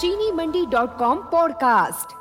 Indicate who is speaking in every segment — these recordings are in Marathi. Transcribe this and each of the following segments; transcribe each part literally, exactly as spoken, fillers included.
Speaker 1: चीनी Mandi dot com podcast.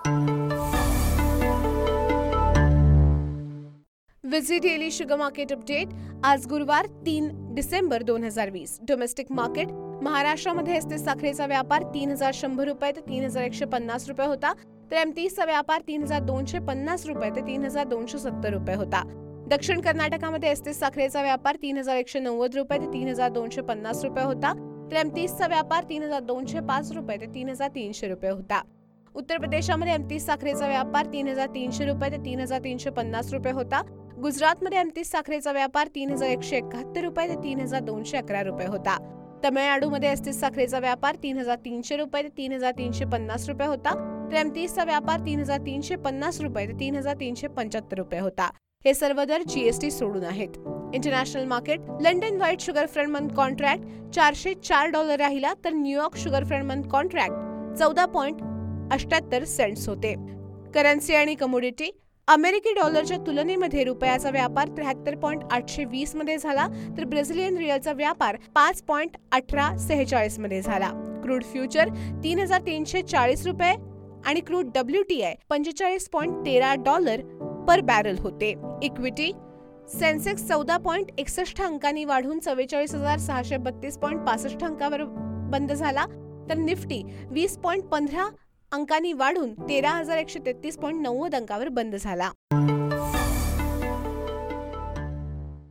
Speaker 2: Visit daily sugar market update. आज गुरुवार तीन डिसेंबर दोन हजार वीस। डोमेस्टिक मार्केट महाराष्ट्रामध्ये एसटी साखरेचा व्यापार तीन हजार शंभर रुपये ते तीन हजार एकशे पन्नास रुपये होता, तर एमतीसचा व्यापार तीन हजार दोनशे पन्नास रुपये ते तीन हजार दोनशे सत्तर रुपये होता। दक्षिण कर्नाटकामध्ये एसटी साखरेचा व्यापार तीन हजार एकशे नव्वद रुपये ते तीन हजार दोनशे पन्नास रुपये होता, तर एमतीसचा व्यापार तीन हजार दोनशे पाच रुपये ते तीन हजार तीनशे रुपये होता। उत्तर प्रदेशामध्ये एमतीस साखरेचा व्यापार तीन हजार तीनशे रुपये ते तीन हजार तीनशे पन्नास रुपये होता। गुजरातमध्ये एमतीस साखरेचा व्यापार तीन हजार एकशे एकाहत्तर रुपये ते तीन हजार दोनशे अकरा रुपये होता। तमिळनाडूमध्ये एसटीस साखरेचा व्यापार तीन हजार तीनशे रुपये ते तीन हजार तीनशे पन्नास रुपये होता, तर एमतीसचा व्यापार तीन हजार तीनशे पन्नास रुपये ते तीन हजार तीनशे पंच्याहत्तर रुपये होता। हे सर्व दर जीएसटी सोडून आहेत। International market London white sugar front month contract चारशे चार डॉलर राहिला, तर New York sugar front month contract चौदा पॉईंट अठ्याहत्तर सेंट्स होते। करन्सी आणि कमोडिटी अमेरिकी डॉलरच्या तुलनेमध्ये रुपयाचा व्यापार त्र्याहत्तर पॉईंट आठशे वीस मध्ये झाला, तर ब्राझिलियन रिअलचा व्यापार पाच पॉईंट अठरा सेहेचाळीस मध्ये झाला। क्रूड फ्युचर तीन हजार तीनशे चाळीस रुपये आणि क्रूड डब्ल्यूटीआय पंचेचाळीस पॉईंट तेरा डॉलर पर बॅरल होते। इक्विटी सेन्सेक्स चौदा पॉईंट एकसष्ट अंकांनी वाढून चव्वेचाळीस हजार सहाशे बत्तीस पॉईंट पासष्ट अंकावर बंद झाला, तर निफ्टी वीस पॉईंट पंधरा अंकांनी वाढून तेरा हजार एकशे तेहतीस पॉईंट नव्वद अंकावर बंद झाला।